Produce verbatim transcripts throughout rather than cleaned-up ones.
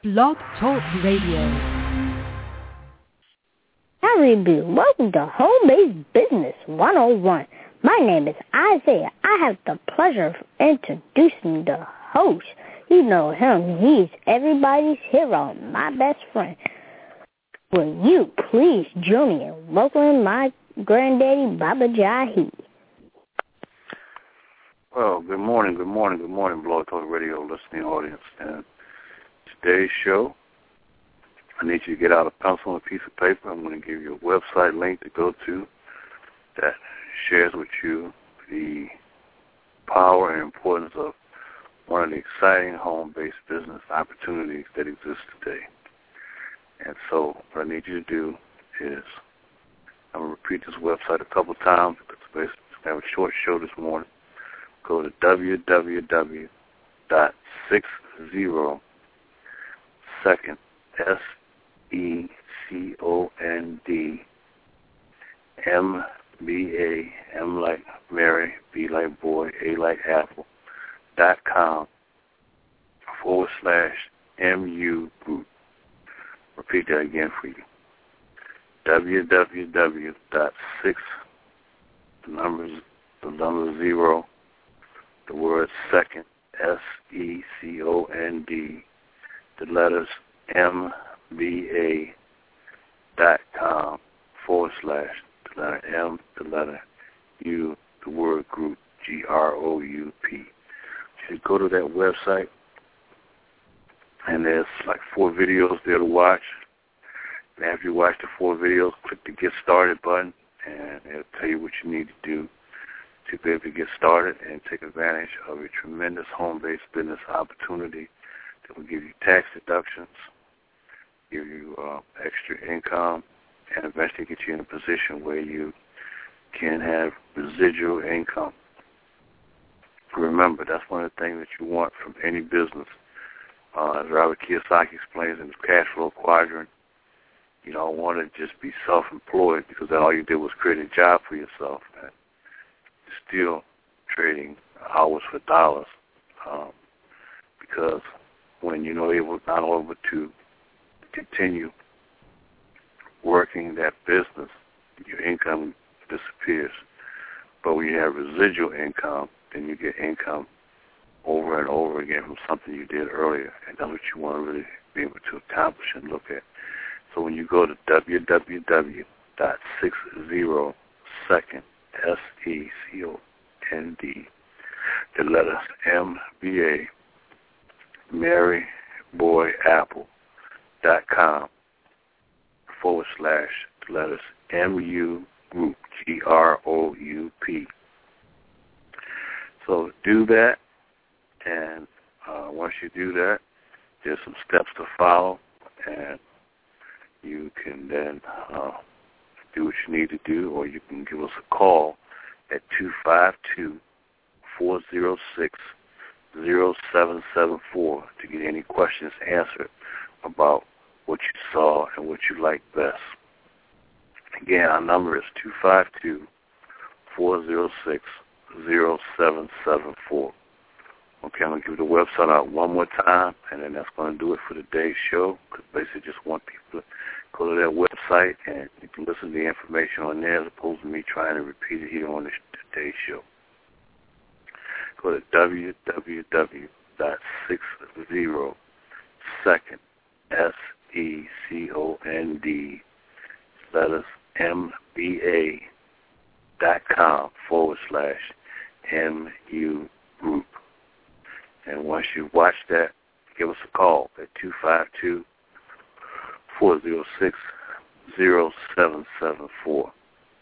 Blog Talk Radio. Howdy, B. Welcome to Home-Based Business one oh one. My name is Isaiah. I have the pleasure of introducing the host. You know him. He's everybody's hero, my best friend. Will you please join me in welcoming my granddaddy, Baba Jahi? Well, good morning, good morning, good morning, Blog Talk Radio listening audience. And today's show, I need you to get out a pencil and a piece of paper. I'm going to give you a website link to go to that shares with you the power and importance of one of the exciting home-based business opportunities that exist today. And so what I need you to do is, I'm going to repeat this website a couple times because we're going to have a short show this morning. Go to w w w dot sixty second, S E C O N D, M B A, M like Mary, B like boy, A like apple, dot com, forward slash M U group. Repeat that again for you. w w w dot six, the numbers, the number zero, the word second, S E C O N D, the letters M B A dot com, forward slash, the letter M, the letter U, the word group, G R O U P. You go to that website, and there's like four videos there to watch. And after you watch the four videos, click the Get Started button, and it'll tell you what you need to do to be able to get started and take advantage of a tremendous home-based business opportunity that will give you tax deductions, give you uh, extra income, and eventually get you in a position where you can have residual income. Remember, that's one of the things that you want from any business. Uh, as Robert Kiyosaki explains in his cash flow quadrant, you don't want to just be self-employed because then all you did was create a job for yourself. And still trading hours for dollars, um, because when you're not able, not able to continue working that business, your income disappears. But when you have residual income, then you get income over and over again from something you did earlier, and that's what you want to really be able to accomplish and look at. So when you go to w w w dot sixty second, S E C O N D, the letters M B A, Mary, Boy, Apple, dot com, forward slash, the letters M U Group, G R O U P. So do that, and uh, once you do that, there's some steps to follow, and you can then uh, do what you need to do, or you can give us a call at two five two, four zero six, zero seven seven four to get any questions answered about what you saw and what you like best. Again, our number is two five two, four zero six, zero seven seven four. Okay, I'm going to give the website out one more time, and then that's going to do it for today's show, because basically just want people to go to that website and you can listen to the information on there as opposed to me trying to repeat it here on this, today's show. Go to w w w dot sixty second, S E C O N D, letters M B A dot com, forward slash M U Group. And once you watch that, give us a call at two five two, four zero six, zero seven seven four.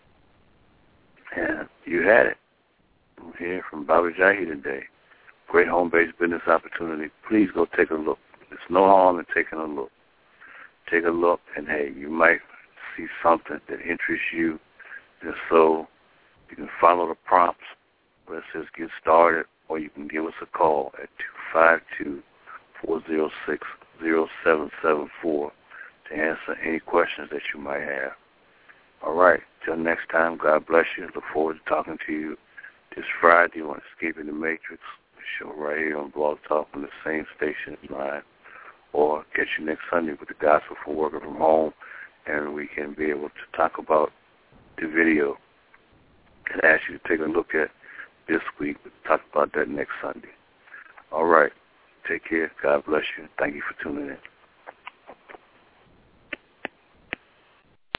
And you had it. I'm here from Baba Jahi today. Great home-based business opportunity. Please go take a look. There's no harm in taking a look. Take a look, and hey, you might see something that interests you. And so you can follow the prompts where it says get started, or you can give us a call at two five two, four zero six, zero seven seven four to answer any questions that you might have. All right. Till next time, God bless you. Look forward to talking to you this Friday on Escaping the Matrix, the show right here on Blog Talk on the same station as mine, or catch you next Sunday with the Gospel for Working from Home, and we can be able to talk about the video and ask you to take a look at this week. We'll talk about that next Sunday. All right. Take care. God bless you. Thank you for tuning in.